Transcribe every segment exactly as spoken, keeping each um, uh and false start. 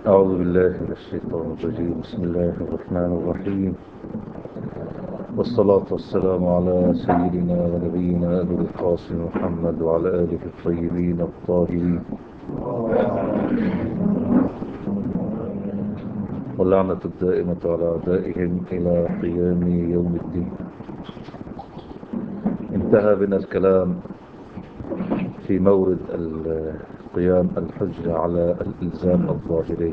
أعوذ بالله من الشيطان الرجيم. بسم الله الرحمن الرحيم، والصلاة والسلام على سيدنا ونبينا أبي القاسم محمد وعلى آله الطيبين الطاهرين، واللعنة الدائمة على أعدائهم إلى قيام يوم الدين. انتهى بنا الكلام في مورد قيام الحجة على الإلزام الظاهري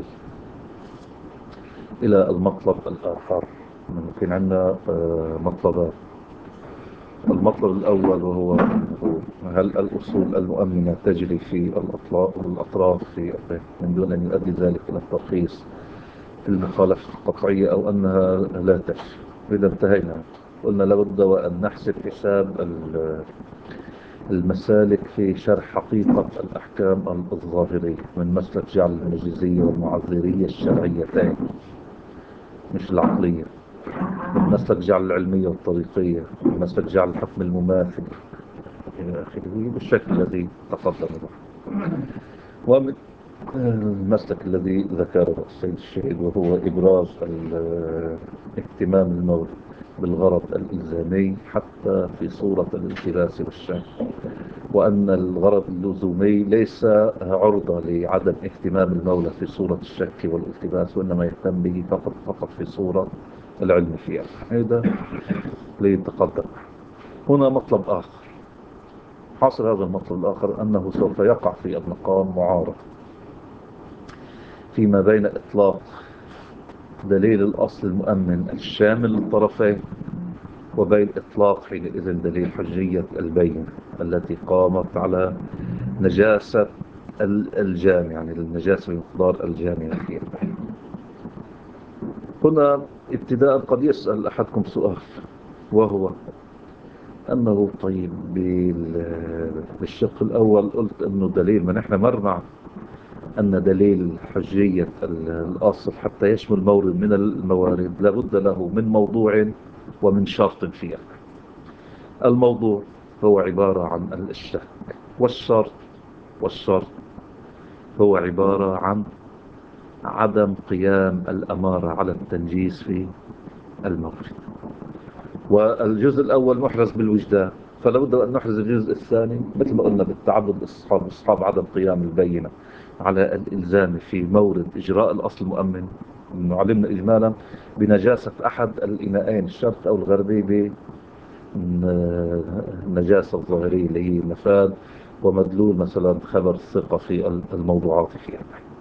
إلى المطلب الآخر. كان عندنا آه، مطلبان. المطلب الأول وهو هل الأصول المؤمنة تجري في الأطلاق والأطراف في من دون أن يؤدي ذلك إلى الترخيص في المخالفة القطعية، أو أنها لا تجري؟ إذا انتهينا قلنا لابد وأن نحسب حساب المسالك في شرح حقيقة الأحكام الظاهرية من مسلك جعل المجازية والمعذرية الشرعيتين، مش العقلية، من مسلك جعل العلمية والطريقية، من مسلك جعل الحكم المماثل إلى آخره بالشكل الذي تقدم به، ومن المسلك الذي ذكره السيد الشهيد وهو إبراز اهتمام المولى بالغرض الإلزامي حتى في صورة الالتباس والشك، وأن الغرض اللزومي ليس عرضة لعدم اهتمام المولى في صورة الشك والالتباس، وإنما يهتم به فقط فقط في صورة العلم فيها. هذا ليتقدم. هنا مطلب آخر. حاصل هذا المطلب الآخر أنه سوف يقع في المقام معارضة فيما بين إطلاق دليل الأصل المؤمن الشامل للطرفين، وبين إطلاق حينئذ دليل حجية البينة التي قامت على نجاسة الجامع، يعني النجاسة بمقدار الجامع فيها. هنا ابتداء قد يسأل أحدكم سؤال، وهو أنه طيب بالشق الأول قلت أنه دليل، من إحنا مرنا أن دليل حجية الأصل حتى يشمل مورد من الموارد لابد له من موضوع ومن شرط فيها. الموضوع هو عبارة عن الشك، والشرط والشرط هو عبارة عن عدم قيام الأمارة على التنجيس في المورد. والجزء الأول محرز بالوجدان، فلابد أن نحرز الجزء الثاني مثل ما قلنا بالتعدد أصحاب أصحاب عدم قيام البينة على الإلزام في مورد إجراء الأصل المؤمن. علمنا إجمالا بنجاسة أحد الإناءين الشرق أو الغربي بالنجاسة الظاهرية اللي هي نفاذ ومدلول مثلا خبر الثقة في الموضوعات فيها.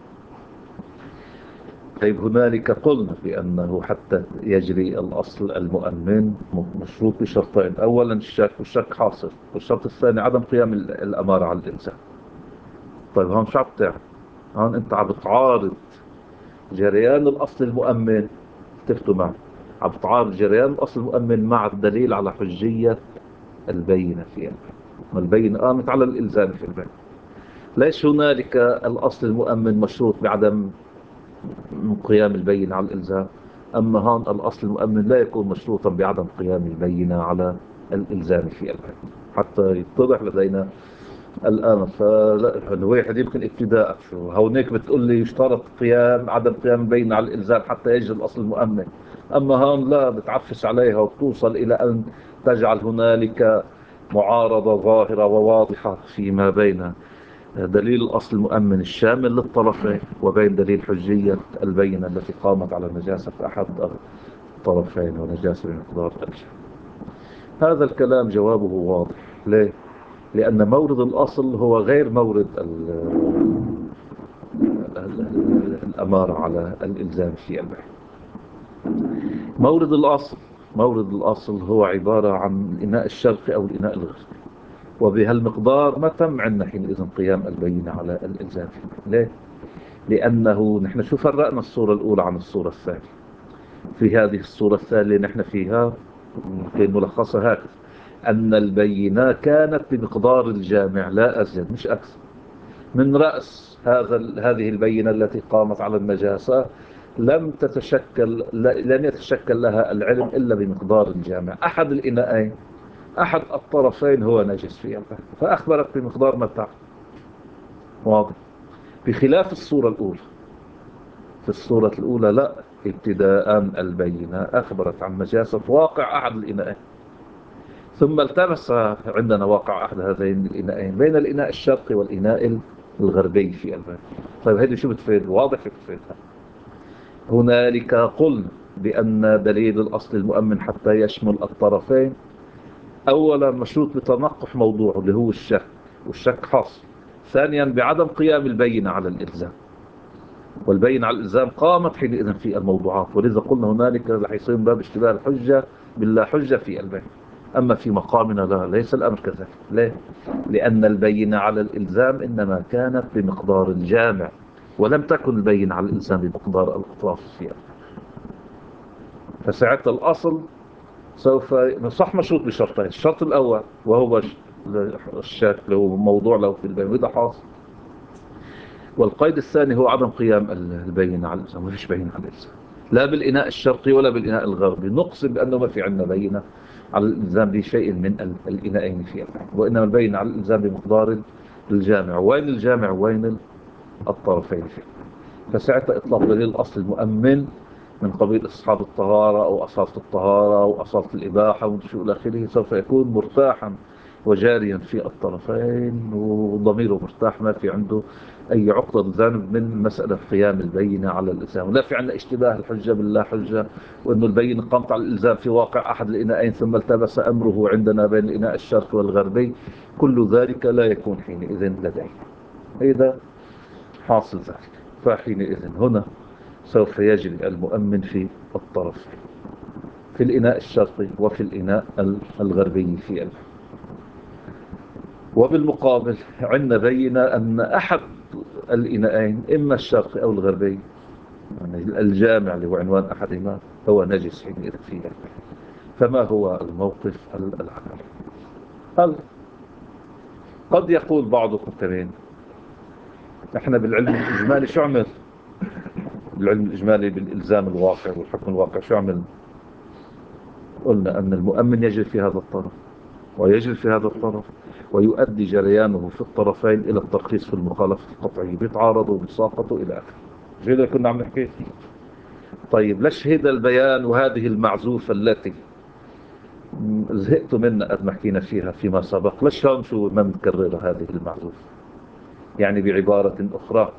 طيب هنالك قلنا بأنه حتى يجري الأصل المؤمن مشروط بشرطين: أولا الشك، والشك حاصل، والشرط الثاني عدم قيام الأمارة على الإلزام. طيب هون شو عم تعمل؟ هون أنت عم بتعارض جريان الأصل المؤمن، تفتوا معي، عم بتعارض جريان الأصل المؤمن مع الدليل على حجية البينة فيها. والبينة قامت على الإلزام في البينة. ليش هنالك الأصل المؤمن مشروط بعدم قيام البينة على الإلزام، أما هون الأصل المؤمن لا يكون مشروطا بعدم قيام البينة على الإلزام في البينة، حتى يتضح لدينا الآن. فلا الواحد يمكن ابتداء شو هونيك بتقول لي يشترط قيام عدم قيام البينة على الإلزام حتى يجري الأصل المؤمن، أما هون لا، بتعفس عليها وتوصل إلى أن تجعل هنالك معارضة ظاهرة وواضحة فيما بين دليل الأصل المؤمن الشامل للطرفين وبين دليل حجية البينة التي قامت على نجاسة أحد الطرفين ونجاسة بمقدار الجهة. هذا الكلام جوابه واضح. ليه؟ لأن مورد الأصل هو غير مورد الأمارة على الإلزام في البيع. مورد الأصل مورد الأصل هو عبارة عن الإناء الشرقي أو الإناء الغربي، وبهالمقدار ما تم عندنا حينئذ قيام البينة على الإلزام. ليه؟ لأنه نحن شو فرقنا الصورة الأولى عن الصورة الثانية. في هذه الصورة الثانية نحن فيها ممكن ملخصها هكذا: أن البينة كانت بمقدار الجامع لا أزيد مش أكثر من رأس هذا هذه البينة التي قامت على النجاسة. لم تتشكل لم يتشكل لها العلم إلا بمقدار الجامع. أحد الإناءين أحد الطرفين هو نجس فيها، فأخبرت بمقدار ما تعرف. واضح؟ بخلاف الصورة الأولى في الصورة الأولى لا، ابتداء البينة أخبرت عن نجاسة واقع أحد الإناءين، ثم التبس عندنا واقع أحد هذين الإناءين بين الإناء الشرقي والإناء الغربي في الباب. طيب هذه شو بتفيد؟ واضح بتفيدها. هنالك قلنا بأن دليل الأصل المؤمن حتى يشمل الطرفين أولا مشروط بتنقح موضوعه اللي هو الشك، والشك حاصل. ثانيا بعدم قيام البينة على الإلزام، والبينة على الإلزام قامت حينئذ في الموضوعات، ولذا قلنا هنالك رح يصير باب اشتباه الحجة باللا حجة في البينة. أما في مقامنا لا، ليس الأمر كذلك. ليه؟ لأن البينة على الإلزام إنما كانت بمقدار الجامع، ولم تكن البينة على الإلزام بمقدار الأطراف فيها. فساعتها الأصل سوف صح مشروط بشرطين، الشرط الأول وهو الشك لو موضوع له في البينة وإذا حاصل، والقيد الثاني هو عدم قيام البينة على الإلزام. ما فيش بينة على الإلزام لا بالإناء الشرقي ولا بالإناء الغربي، نقسم بأنه ما في عندنا بينة على الإلزام بشيء من الإناءين فيها، وإنما البينة على الإلزام بمقدار الجامع. وين الجامع وين الطرفين فيه؟ فساعتها إطلاق دليل الأصل المؤمن من قبيل أصحاب الطهارة أو أصالة الطهارة أو أصالة الإباحة وشو إلى آخره سوف يكون مرتاحا وجاريا في الطرفين، وضميره مرتاح، ما في عنده أي عقدة ذنب من مسألة قيام البينة على الإلزام، ولا في عندنا اشتباه الحجة باللا حجة، وأنه البينة قامت على الإلزام في واقع أحد الإناءين ثم التبس أمره عندنا بين الإناء الشرقي والغربي. كل ذلك لا يكون حينئذ لديه. إذا حاصل ذلك فحينئذ هنا سوف يجري المؤمن في الطرف، في الإناء الشرقي وفي الإناء الغربي في الباب. وبالمقابل عندنا بينا أن أحد الإناءين إما الشرقي أو الغربي، يعني الجامع اللي هو عنوان أحدهما هو نجس حينئذ في الباب. فما هو الموقف العملي؟ هل قد يقول بعضكم كمان نحن بالعلم الإجمالي شو عمل؟ بالعلم الإجمالي بالإلزام الواقع والحكم الواقع شو عمل؟ قلنا أن المؤمن يجري في هذا الطرف ويجري في هذا الطرف، ويؤدي جريانه في الطرفين إلى الترخيص في المخالفة القطعية، بيتعارضوا وبيساقطوا إلى آخره. جيدا كنا عم نحكي. طيب ليش هذا البيان وهذه المعزوفة التي زهقت منها قد ما حكينا فيها فيما سبق، ليش هون شو ما نكرر هذه المعزوفة؟ يعني بعبارة أخرى،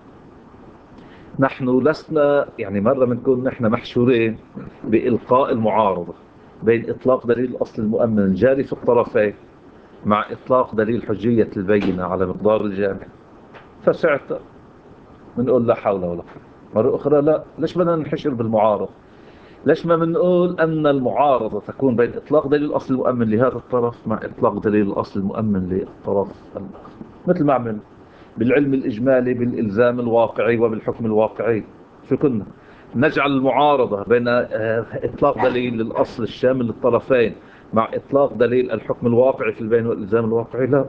نحن لسنا يعني مرة بنكون نحن محشورين بإلقاء المعارضة بين إطلاق دليل الأصل المؤمن الجاري في الطرفين مع إطلاق دليل حجية البينة على مقدار الجامع. فساعتها بنقول لا حول ولا قوة. مرة أخرى لا، ليش بدنا ننحشر بالمعارضة؟ ليش ما بنقول أن المعارضة تكون بين إطلاق دليل الأصل المؤمن لهذا الطرف مع إطلاق دليل الأصل المؤمن للطرف الآخر، مثل ما عمل بالعلم الإجمالي بالإلزام الواقعي وبالحكم الواقعي. شو كنا نجعل المعارضة بين إطلاق دليل الأصل الشامل للطرفين مع إطلاق دليل الحكم الواقعي في البين والإلزام الواقعي؟ لا،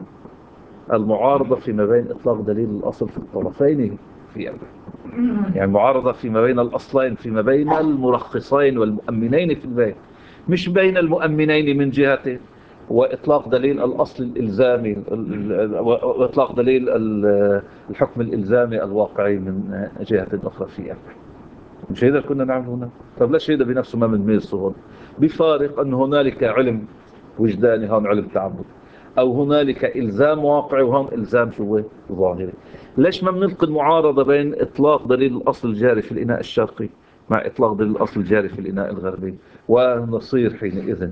المعارضة فيما بين إطلاق دليل الأصل في الطرفين في البين، يعني معارضة فيما بين الأصلين، فيما بين المرخصين والمؤمنين في البين، مش بين المؤمنين من جهة وإطلاق دليل الأصل الإلزامي وإطلاق دليل الحكم الإلزامي الواقعي من جهة أخرى في البين. مش هذا كنا نعمل هنا؟ طب ليش هذا بنفسه ما بنميز صور؟ بفارق أن هنالك علم وجداني، هون علم تعبد، أو هنالك إلزام واقعي وهون إلزام شو ظاهري. ليش ما بنلقي المعارضة بين إطلاق دليل الأصل الجاري في الإناء الشرقي مع إطلاق دليل الأصل الجاري في الإناء الغربي، ونصير حينئذ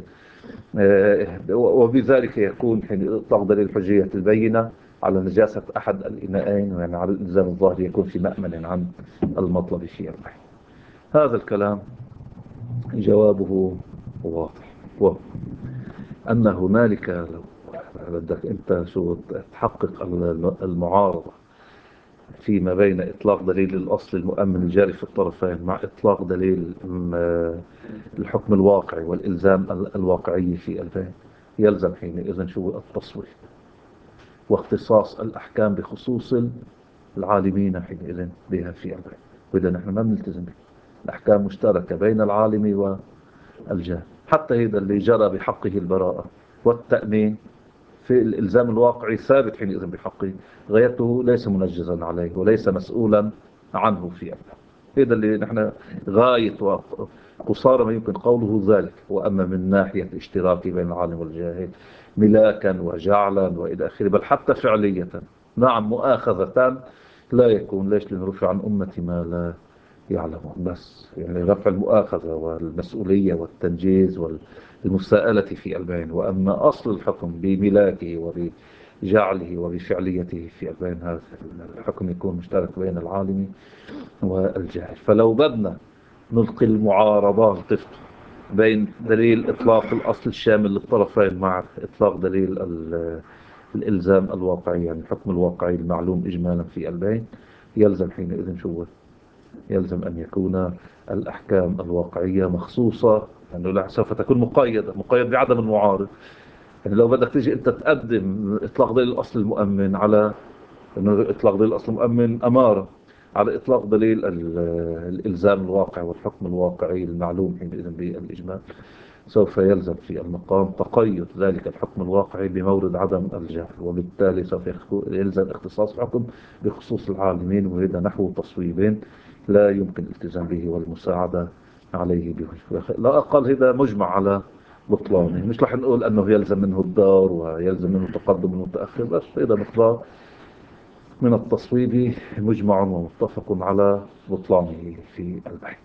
وبذلك يكون حين إطلاق دليل حجية البينة على نجاسة أحد الإناءين، يعني على الإلزام الظاهري يكون في مأمن عن المطلب في البحث. هذا الكلام جوابه واضح، وهو أن هنالك لو بدك أنت شو تحقق المعارضة فيما بين إطلاق دليل الأصل المؤمن الجاري في الطرفين مع إطلاق دليل الحكم الواقعي والإلزام الواقعي في البين، يلزم حينئذ شو التصوير واختصاص الأحكام بخصوص العالمين حينئذ بها في البين. وإذا نحن ما بنلتزم به، الأحكام مشتركة بين العالم والجاهل، حتى هذا اللي جرى بحقه البراءة والتأمين في الإلزام الواقعي ثابت حينئذ بحقه، غيرته ليس منجزا عليه وليس مسؤولا عنه في أبدا. هذا اللي نحن غاية وقصارى ما يمكن قوله ذلك. وأما من ناحية الاشتراك بين العالم والجاهل ملاكا وجعلا وإلى آخره، بل حتى فعلية، نعم مؤاخذة لا يكون. ليش؟ لنرفع عن أمتي ما لا يعلمون. بس يعني رفع المؤاخذة والمسؤولية والتنجيز والمساءلة في البين. وأما أصل الحكم بملاكه وبجعله وبفعليته في البين، هذا الحكم يكون مشترك بين العالم والجاهل. فلو بدنا نلقي المعارضات بين دليل إطلاق الأصل الشامل للطرفين مع إطلاق دليل الإلزام الواقعي، يعني الحكم الواقعي المعلوم إجمالا في البين، يلزم حينئذ شو؟ يلزم أن يكون الأحكام الواقعية مخصوصة، لأنه يعني سوف تكون مقيدة مقيد بعدم المعارض. يعني لو بدك تيجي أنت تقدم إطلاق دليل الأصل المؤمن على أنه إطلاق دليل الأصل المؤمن أمارة على إطلاق دليل الإلزام الواقع والحكم الواقعي المعلوم حينئذ بالإجمال، سوف يلزم في المقام تقيد ذلك الحكم الواقعي بمورد عدم الجهل، وبالتالي سوف يلزم اختصاص الحكم بخصوص العالمين، وهذا نحو تصويبين لا يمكن الالتزام به والمساعدة عليه بوجه. لا أقل هذا مجمع على بطلانه، مش رح نقول أنه يلزم منه الدار ويلزم منه تقدم المتأخر، بس هذا مقدار من التصويب مجمع ومتفق على بطلانه في البحث.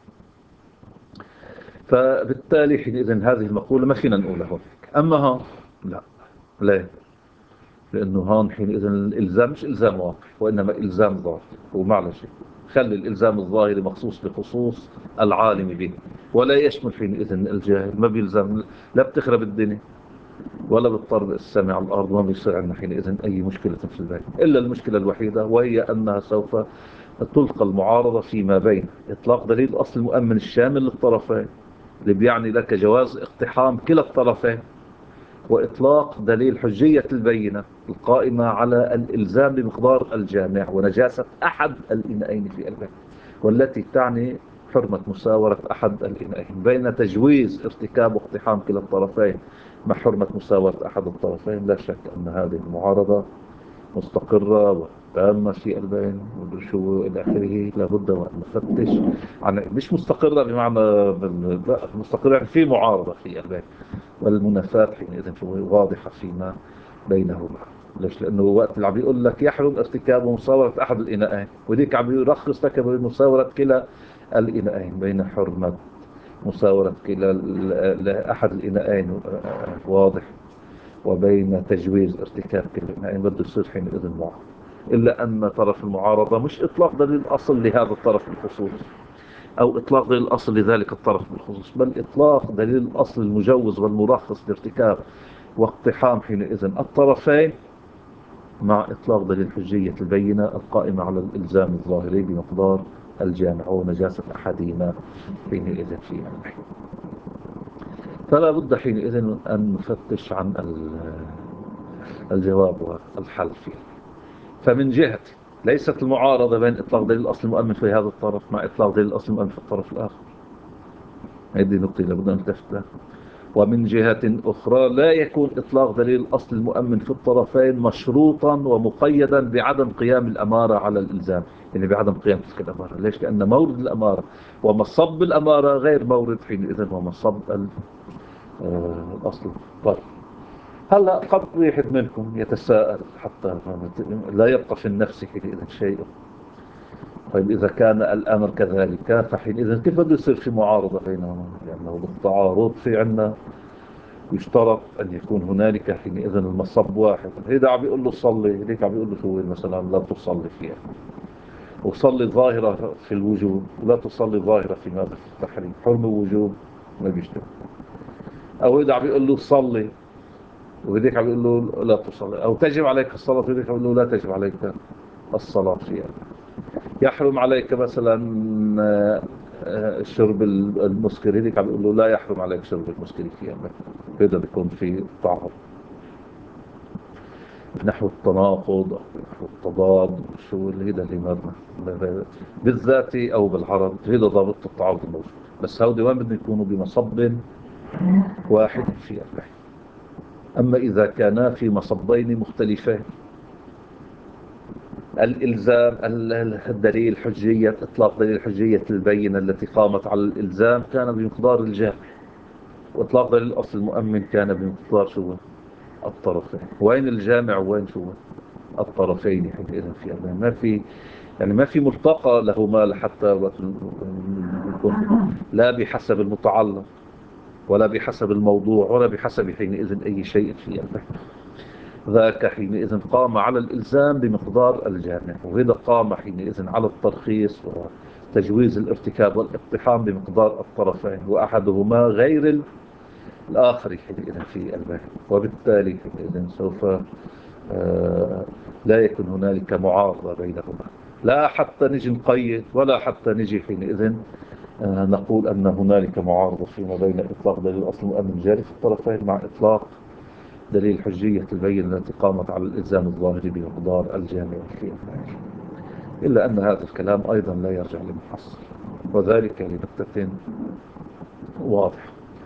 فبالتالي حينئذ هذه المقولة ما فينا نقولها هون. أما ها لا، ليه؟ لأنه هون حينئذ الإلزام مش إلزام واقع وإنما إلزام ظاهر، ومعلش خلي الإلزام الظاهري مخصوص بخصوص العالم به، ولا يشمل حينئذ الجاهل. ما بيلزم، لا بتخرب الدنيا ولا بالطرد السمع على الأرض، ما بيصير عندنا حينئذ أي مشكلة في البيت، إلا المشكلة الوحيدة وهي أنها سوف تلقى المعارضة فيما بين إطلاق دليل الأصل المؤمن الشامل للطرفين اللي بيعني لك جواز اقتحام كلا الطرفين، وإطلاق دليل حجية البينة القائمة على الإلزام بمقدار الجامع ونجاسة أحد الإناءين في البيت، والتي تعني حرمة مساورة أحد الإناءين، بين تجويز ارتكاب واقتحام كلا الطرفين مع حرمة مساورة أحد الطرفين. لا شك أن هذه المعارضة مستقرة وتامة في البين والشو إلى آخره. لابد وأن نفتش عن، مش مستقرة بمعنى لا، مستقرة يعني في معارضة في البين، والمنافاة حينئذ واضحة فيما بينهما. ليش؟ لأنه وقت اللي عم بيقول لك يحرم ارتكاب ومساورة أحد الإناءين، وديك عم يرخص لك بمساورة كلا الإناءين، بين حرمة مساورة كلا أحد الإناءين واضح، وبين تجويز ارتكاب كل الإناءين بده يصير حينئذ معارضة. إلا أن طرف المعارضة مش إطلاق دليل الأصل لهذا الطرف بالخصوص أو إطلاق دليل الأصل لذلك الطرف بالخصوص، بل إطلاق دليل الأصل المجوز والمرخص لارتكاب واقتحام حينئذ الطرفين مع إطلاق دليل حجية البينة القائمة على الإلزام الظاهري بمقدار الجامع ونجاسة أحدهما حينئذ في البحث. فلا بد حينئذ أن نفتش عن الجواب والحل فيه. فمن جهة ليست المعارضة بين إطلاق دليل الأصل المؤمن في هذا الطرف مع إطلاق دليل الأصل المؤمن في الطرف الآخر، هذه نقطة لابد أن نلتفت لها. ومن جهة أخرى لا يكون إطلاق دليل الأصل المؤمن في الطرفين مشروطا ومقيدا بعدم قيام الأمارة على الإلزام، يعني بعدم قيام تلك الأمارة. ليش؟ لأن مورد الأمارة ومصب الأمارة غير مورد حينئذ ومصب الأصل. طيب هلا قد واحد منكم يتساءل حتى لا يبقى في النفس حينئذ شيء، طيب إذا كان الأمر كذلك فحينئذ كيف بده يصير في معارضة بينهما؟ لأنه بالتعارض في عنا يشترط أن يكون هنالك حينئذ المصب واحد. هيدا عم بيقول له صلي، هيك عم بيقول له شو مثلا لا تصلي فيها، وصلي ظاهرة في الوجوب ولا تصلي ظاهرة في ماذا في التحريم، حرم وجوب ما بيشتغل. أو هيدا عم بيقول له صلي وهديك عم بيقول له لا تصلي، أو تجب عليك الصلاة وهديك عم بيقول له لا تجب عليك الصلاة فيها. يحرم عليك مثلا الشرب المسكر، هديك عم بيقول له لا يحرم عليك شرب المسكر فيها. هذا بيكون في تعارض نحو التناقض أو نحو التضاد، شو اللي هذا اللي مبنى بالذاتي أو بالعرض، هذا ضابط التعارض الموجود. بس هودي وين بدهم يكونوا؟ بمصب واحد في البحث. أما إذا كانا في مصبين مختلفين الإلزام، الدليل حجية إطلاق دليل حجية البينة التي قامت على الإلزام كان بمقدار الجامع، وإطلاق دليل الأصل المؤمن كان بمقدار شو الطرفين. وين الجامع وين شو الطرفين حينئذ في أمان ما في، يعني ما في ملتقى لهما لحتى يكون لا بحسب المتعلق ولا بحسب الموضوع ولا بحسب حينئذ أي شيء في البحث. ذاك حينئذ قام على الإلزام بمقدار الجامع، وهذا قام حينئذ على الترخيص وتجويز الارتكاب والاقتحام بمقدار الطرفين، وأحدهما غير الآخر حينئذ في البحث. وبالتالي حينئذ سوف آه لا يكون هنالك معارضة بينهما، لا حتى نجي نقيد ولا حتى نجي حينئذ آه نقول أن هنالك معارضة فيما بين إطلاق دليل الأصل المؤمن جاري في الطرفين مع إطلاق دليل حجية البينة التي قامت على الإلزام الظاهري بمقدار الجامع في البحث. إلا أن هذا الكلام أيضا لا يرجع لمحصل، وذلك لنكتة واضح.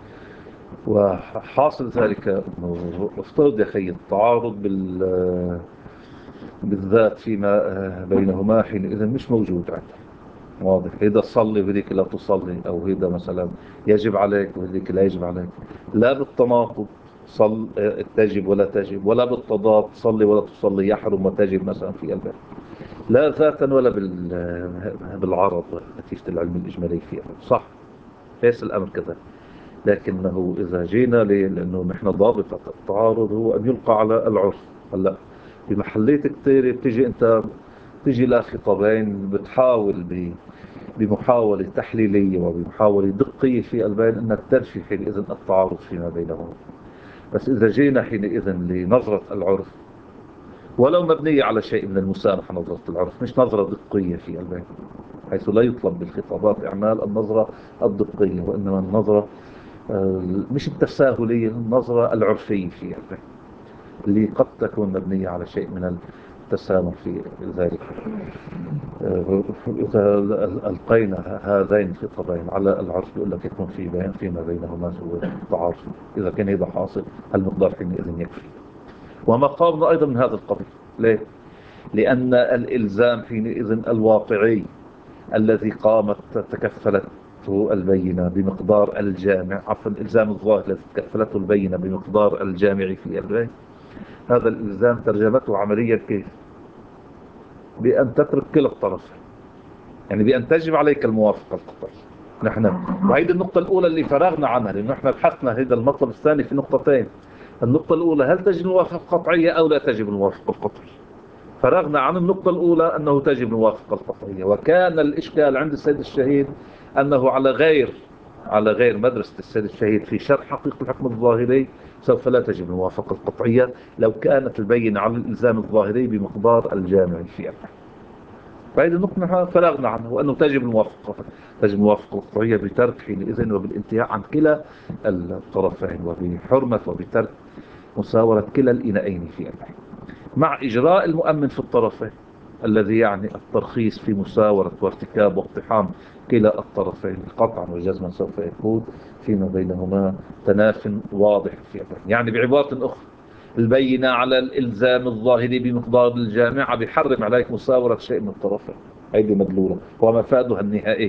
وحاصل ذلك أنه افترض يا أخي التعارض بال بالذات فيما بينهما حينئذ مش موجود عندك، واضح. هيدا تصلي وهذيك لا تصلي، أو هيدا مثلا يجب عليك وهذيك لا يجب عليك، لا بالتناقض صل تجب ولا تجب، ولا بالتضاد تصلي ولا تصلي يحرم وتجب مثلا في الباب، لا ذاتا ولا بالعرض نتيجة العلم الإجمالي فيها. صح ليس الأمر كذا، لكنه إذا جينا ليه، لأنه نحن ضابط التعارض هو أن يلقى على العرف. هلا بمحلات كتير بتجي أنت تجي لا خطابين بتحاول ب بمحاولة تحليلية وبمحاولة دقية في البيان أنك ترفي حينئذ التعارض فيما بينهم. بس إذا جينا حينئذ لنظرة العرف ولو مبنية على شيء من المسامحة، نظرة العرف مش نظرة دقية في البيان، حيث لا يطلب بالخطابات إعمال النظرة الدقية، وإنما النظرة مش التساهلية، النظرة العرفية في البيان اللي قد تكون مبنية على شيء من التسامح في ذلك. إذا ألقينا هذين الخطابين على العرف يقول لك يكون في بيان فيما بينهما هو تعارض. إذا كان هذا حاصل المقدار حينئذ يكفي. ومقامنا أيضا من هذا القبيل. ليه؟ لأن الإلزام حينئذ الواقعي الذي قامت تكفلته البينة بمقدار الجامع، عفوا الإلزام الظاهر الذي تكفلته البينة بمقدار الجامع في البيان، هذا الإلزام ترجمته عمليا كيف؟ بأن تترك كلا الطرفين، يعني بأن تجب عليك الموافقة القطعية. نحن وهيدي النقطة الأولى اللي فرغنا عنها، لأنه نحن بحثنا هذا المطلب الثاني في نقطتين. النقطة الأولى هل تجب الموافقة القطعية أو لا تجب الموافقة القطعية. فرغنا عن النقطة الأولى أنه تجب الموافقة القطعية، وكان الإشكال عند السيد الشهيد أنه على غير على غير مدرسة السيد الشهيد في شرح حقيقة الحكم الظاهري سوف لا تجب الموافقة القطعية لو كانت البينة على الإلزام الظاهري بمقدار الجامع فيها. فهذه النقطة فرغنا عنه، وأنه تجب الموافقة تجب الموافقة القطعية بترك حينئذ وبالانتهاء عن كلا الطرفين وبحرمة وبترك مساورة كلا الإناءين في البحث، مع إجراء المؤمن في الطرفين الذي يعني الترخيص في مساورة وارتكاب واقتحام كلا الطرفين قطعا وجزما سوف يكون فيما بينهما تناف واضح في البحث. يعني بعبارة أخرى البينة على الإلزام الظاهري بمقدار الجامعة بيحرم عليك مساورة شيء من الطرفين. هيدي مدلولة ومفادها النهائي.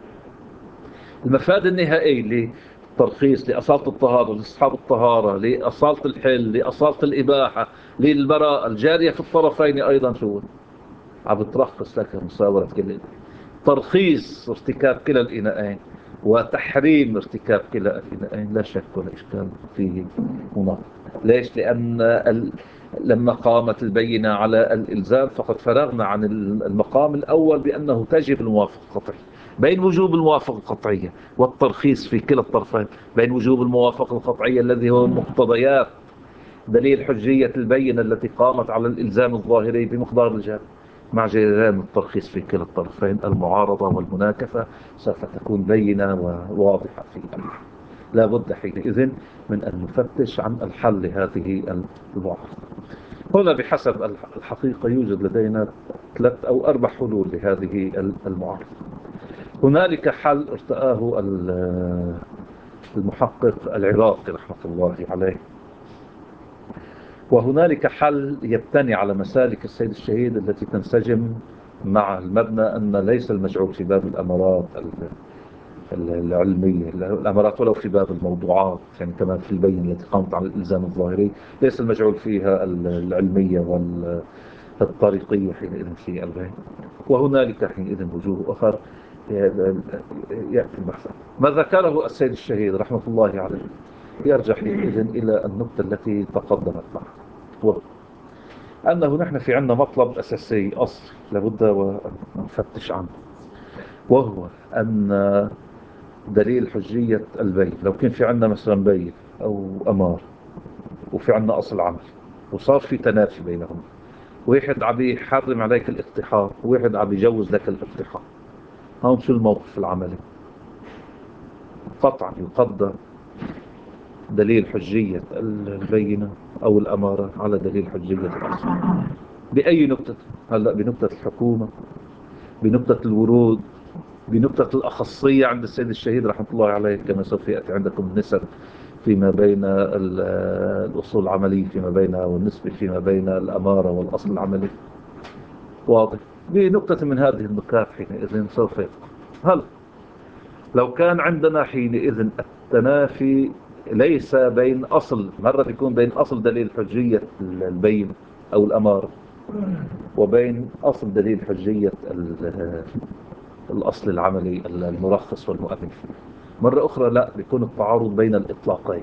المفاد النهائي للترخيص لأصالة الطهارة لأصحاب الطهارة لأصالة الحل لأصالة الإباحة للبراءة الجارية في الطرفين أيضا شو عم بترخص لك مساورة كل ترخيص ارتكاب كلا الإناءين وتحريم ارتكاب كلا الإناءين. لا شك ولا إشكال فيه هنا. ليش؟ لأن ال... لما قامت البينة على الإلزام فقد فرغنا عن المقام الأول بأنه تجب الموافقة القطعية، بين وجوب الموافقة القطعية والترخيص في كلا الطرفين، بين وجوب الموافقة القطعية الذي هو مقتضيات دليل حجية البينة التي قامت على الإلزام الظاهري بمقدار الجامع، مع جريان الترخيص في كلا الطرفين المعارضة والمناكفة سوف تكون بينة وواضحة في الأمر. لا بد حينئذ من أن نفتش عن الحل لهذه المعارضة. هنا بحسب الحقيقة يوجد لدينا ثلاث أو أربع حلول لهذه المعارضة. هنالك حل ارتآه المحقق العراقي رحمة الله عليه، وهنالك حل يبتني على مسالك السيد الشهيد التي تنسجم مع المبنى أن ليس المجعول في باب الأمارات العلمية، الأمارات ولو في باب الموضوعات، يعني كمان في البين التي قامت على الإلزام الظاهري، ليس المجعول فيها العلمية والطريقية حينئذ في البين. وهنالك حينئذ وجوه أخرى يأتي البحث. ما ذكره السيد الشهيد رحمة الله عليه يرجع حينئذ إلى النقطة التي تقدمت معه، أنه نحن في عندنا مطلب أساسي أصل لابد ونفتش عنه، وهو أن دليل حجية البين، لو كان في عندنا مثلا بين أو أمار وفي عندنا أصل عمل وصار في تنافي بينهم، واحد عم يحرم عليك الاقتحام وواحد عم يجوز لك الاقتحام، هون شو الموقف العملي؟ قطعا يقدر دليل حجية البينة أو الأمارة على دليل حجية الأصل. بأي نقطة؟ هلأ بنقطة الحكومة، بنقطة الورود، بنقطة الأخصية عند السيد الشهيد رحمة الله عليه، كما سوف يأتي عندكم النسب فيما بين الأصول العملية فيما بينها، والنسبة فيما بين الأمارة والأصل العملي، واضح. بنقطة من هذه النقاط حينئذ سوف يبقى. هل لو كان عندنا حينئذ التنافي ليس بين أصل، مرة بيكون بين أصل دليل حجية البين أو الأمارة وبين أصل دليل حجية الأصل العملي المرخص والمؤمن فيه، مرة أخرى لا، بيكون التعارض بين الإطلاقين.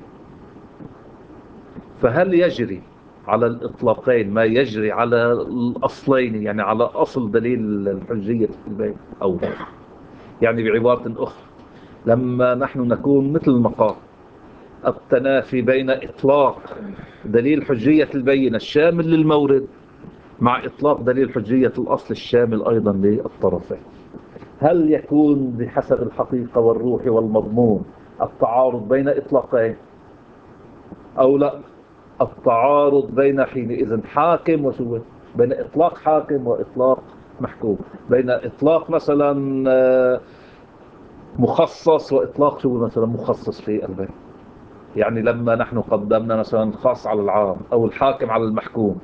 فهل يجري على الإطلاقين ما يجري على الأصلين، يعني على أصل دليل الحجية في البين أو لا؟ يعني بعبارة أخرى، لما نحن نكون مثل المقام التنافي بين إطلاق دليل حجية البين الشامل للمورد مع إطلاق دليل حجية الأصل الشامل أيضا للطرفين، هل يكون بحسب الحقيقة والروح والمضمون التعارض بين إطلاقين أو لا؟ التعارض بين حينئذ حاكم وشو، بين إطلاق حاكم وإطلاق محكوم، بين إطلاق مثلا مخصص وإطلاق شو مثلا مخصص في البين. يعني لما نحن قدمنا مثلا الخاص على العام أو الحاكم على المحكوم،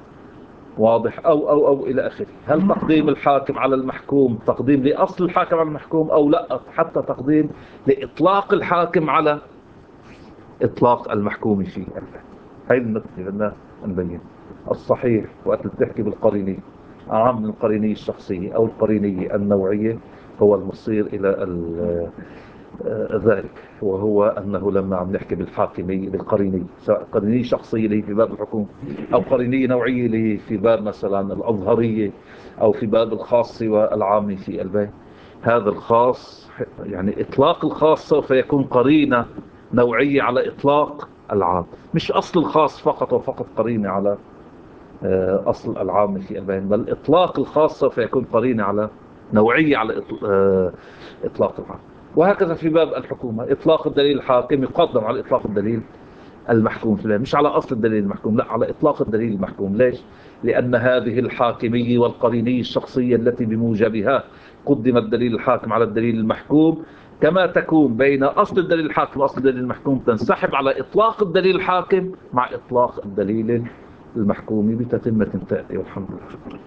واضح، أو أو أو إلى آخره، هل تقديم الحاكم على المحكوم تقديم لأصل الحاكم على المحكوم أو لا، حتى تقديم لإطلاق الحاكم على إطلاق المحكوم فيه. هاي النقطة بدنا نبين. الصحيح وقت بتحكي بالقرينية أعم من القرينية الشخصية أو القرينية النوعية هو المصير إلى ذلك، وهو أنه لما عم نحكي بالحاكمية بالقرينية، سواء قرينية شخصية اللي في باب الحكومة أو قرينية نوعية اللي في باب مثلا الأظهرية أو في باب الخاص والعامي في البين، هذا الخاص يعني إطلاق الخاص سوف يكون قرينة نوعية على إطلاق العام، مش أصل الخاص فقط وفقط قرينة على أصل العام في البين، بل إطلاق الخاص سوف يكون قرينة على نوعية على إطلاق العام. وهكذا في باب الحكومة، إطلاق الدليل الحاكم يقدم على إطلاق الدليل المحكوم، مش على أصل الدليل المحكوم، لا، على إطلاق الدليل المحكوم. ليش؟ لأن هذه الحاكمية والقرينية الشخصية التي بموجبها قدم الدليل الحاكم على الدليل المحكوم، كما تكون بين أصل الدليل الحاكم وأصل الدليل المحكوم، تنسحب على إطلاق الدليل الحاكم مع إطلاق الدليل المحكوم بتتمة تأتي، والحمد لله.